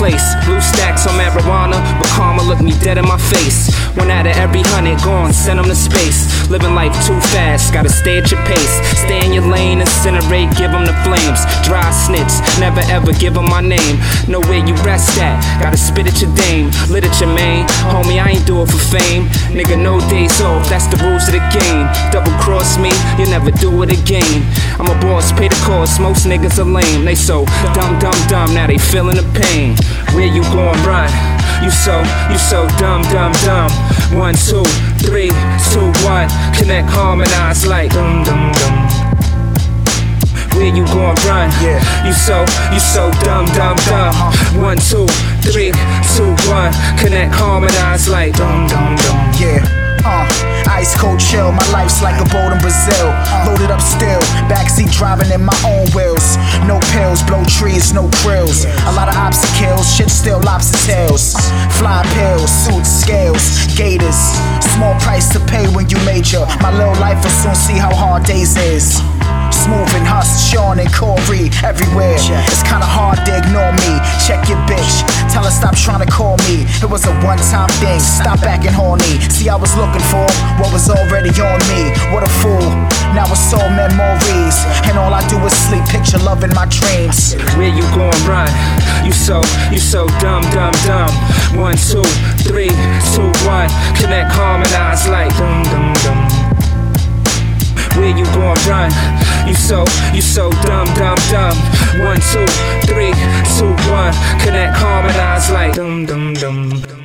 place. Blue stacks on marijuana, but karma looked me dead in my face. One out of every 100 gone, send them to space. Living life too fast, gotta stay at your pace. Stay in your lane, incinerate, give them the flames. Dry snitch, never ever give them my name. Know where you rest at, gotta spit at your dame. Lit at your main, homie, I ain't do it for fame. Nigga, no days off, that's the rules of the game. Double cross me, you never do it again. I'm a boss, pay the cost, most niggas are lame. They so dumb, now they feeling the pain. Where you gon' run? You so dumb. 1, 2, 3, 2, 1. Connect, harmonize like dum. Where you gon' run? Yeah. You so dumb. 1, 2, 3, 2, 1. Connect, harmonize like dum. Yeah. Ice cold chill, my life's like a boat in Brazil. Loaded up still, backseat driving in my own wheels. No pills, blow trees, no krills. A lot of obstacles, shit still lobster tails. Fly pills, suits, scales, gators. Small price to pay when you major. My little life will soon see how hard days is. Smooth and Hus, Sean and Corey everywhere. It's kinda hard to ignore me. Check your bitch, tell her stop trying to call me. It was a one-time thing, stop acting horny. See, I was looking for what was already on me. What a fool, now it's all memories. And all I do is sleep, picture love in my dreams. Where you gon' run? You so dumb. 1, 2, 3, 2, 1. Connect, harmonize like dum. Where you gon' run? You so dumb. 1, 2, 3, 2, 1. Connect, harmonize like dum.